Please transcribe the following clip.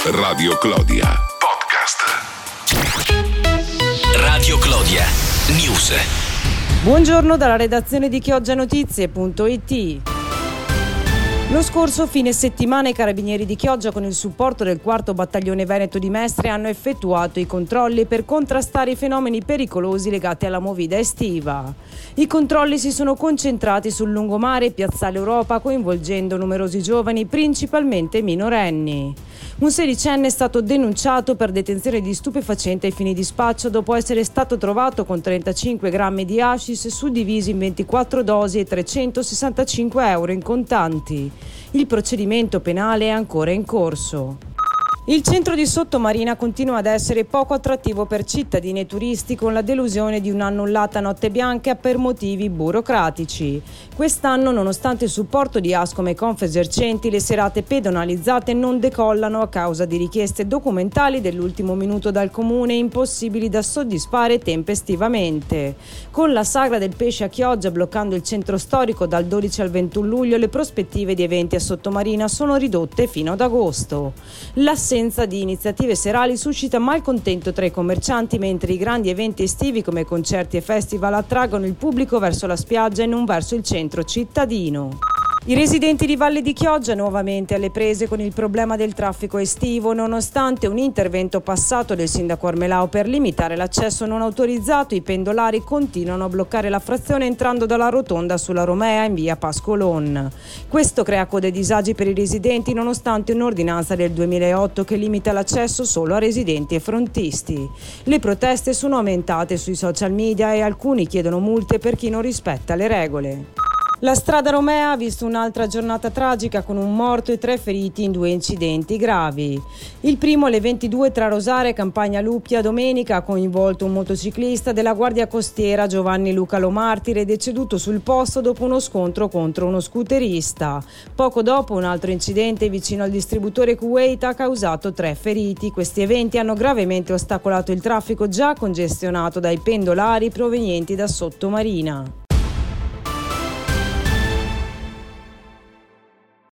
Radio Clodia Podcast. Radio Clodia News. Buongiorno dalla redazione di chioggianotizie.it. Lo scorso fine settimana i carabinieri di Chioggia, con il supporto del 4° battaglione Veneto di Mestre, hanno effettuato i controlli per contrastare i fenomeni pericolosi legati alla movida estiva. I controlli si sono concentrati sul lungomare e Piazzale Europa, coinvolgendo numerosi giovani, principalmente minorenni. Un 16enne è stato denunciato per detenzione di stupefacente ai fini di spaccio dopo essere stato trovato con 35 grammi di hashish suddivisi in 24 dosi e 365 euro in contanti. Il procedimento penale è ancora in corso. Il centro di Sottomarina continua ad essere poco attrattivo per cittadini e turisti, con la delusione di un'annullata notte bianca per motivi burocratici. Quest'anno, nonostante il supporto di Ascom e Confesercenti, le serate pedonalizzate non decollano a causa di richieste documentali dell'ultimo minuto dal comune, impossibili da soddisfare tempestivamente. Con la sagra del pesce a Chioggia bloccando il centro storico dal 12 al 21 luglio, le prospettive di eventi a Sottomarina sono ridotte fino ad agosto. L'assenza di iniziative serali suscita malcontento tra i commercianti, mentre i grandi eventi estivi come concerti e festival attraggono il pubblico verso la spiaggia e non verso il centro cittadino. I residenti di Valle di Chioggia nuovamente alle prese con il problema del traffico estivo, nonostante un intervento passato del sindaco Armelao per limitare l'accesso non autorizzato. I pendolari continuano a bloccare la frazione entrando dalla rotonda sulla Romea in via Pascolon. Questo crea code e disagi per i residenti, nonostante un'ordinanza del 2008 che limita l'accesso solo a residenti e frontisti. Le proteste sono aumentate sui social media e alcuni chiedono multe per chi non rispetta le regole. La strada Romea ha visto un'altra giornata tragica con un morto e 3 feriti in 2 incidenti gravi. Il primo alle 22 tra Rosare e Campagna Luppia domenica ha coinvolto un motociclista della Guardia Costiera, Giovanni Luca Lomartire, deceduto sul posto dopo uno scontro contro uno scooterista. Poco dopo un altro incidente vicino al distributore Kuwait ha causato 3 feriti. Questi eventi hanno gravemente ostacolato il traffico già congestionato dai pendolari provenienti da Sottomarina.